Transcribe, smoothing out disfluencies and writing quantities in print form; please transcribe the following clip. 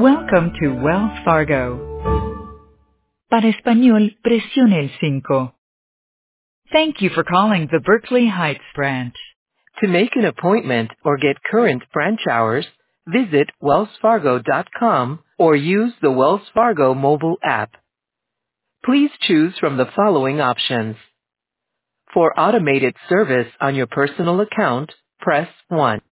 Welcome to Wells Fargo. Para español, presione el 5. Thank you for calling the Berkeley Heights branch. To make an appointment or get current branch hours, visit wellsfargo.com or use the Wells Fargo mobile app. Please choose from the following options. For automated service on your personal account, press 1.